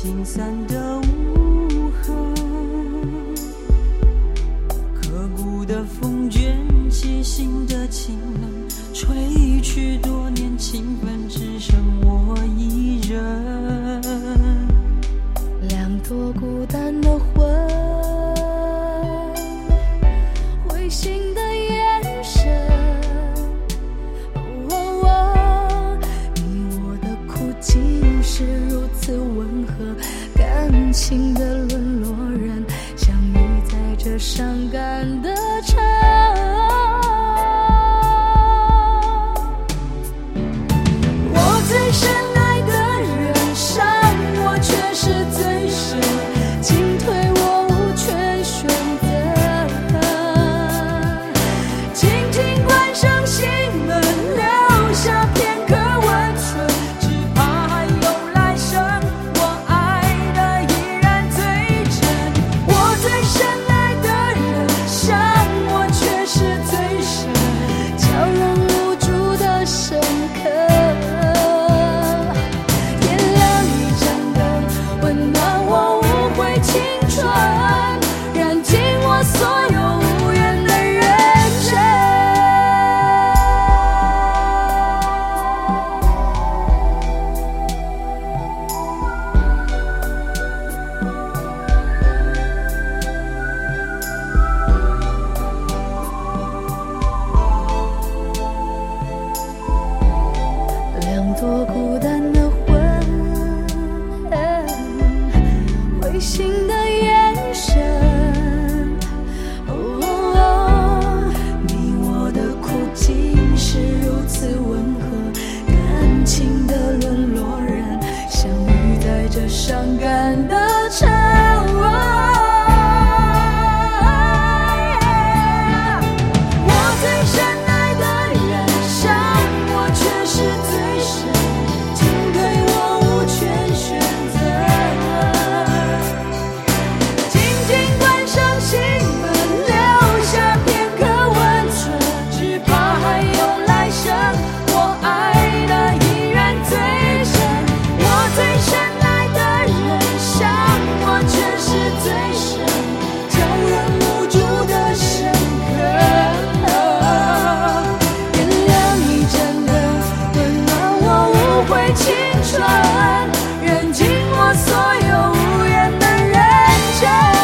清散的无痕，刻骨的风卷起心的清冷，吹去多年情分，只剩我一人。 两朵孤单的魂，灰心的眼神，你我的苦竟是如此温和，感情的沦落人，相遇在这伤感的城。我最深爱的人，伤我却是最深，进退我无权选择。轻轻关上心门，留下片刻温存，只怕还有来生，我爱的依然最真。我最深爱的人，伤我却是最深，叫人无助的深刻。点亮一盏灯，温暖我无悔青春，燃尽我所有无缘的认真。两朵孤单的魂，灰心的眼神，你我的苦竟是如此温和，感情的沦落人，相遇在这伤感的城。我最深爱的人，伤我却是最深，进退我无权选择。紧紧关上心门，留下片刻温存，只怕还有来生，我爱的依然最真。我最深爱的人，伤我却是最深，叫人无助的深刻。点亮一盏灯，温暖我无悔青春，燃尽我所有无缘的认真。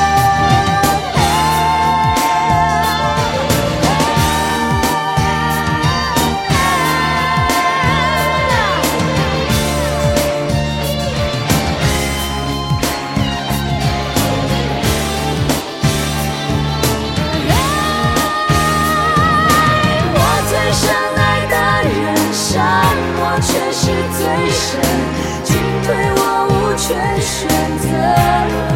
我最深爱的人，伤我却是最深，进退我无权选择。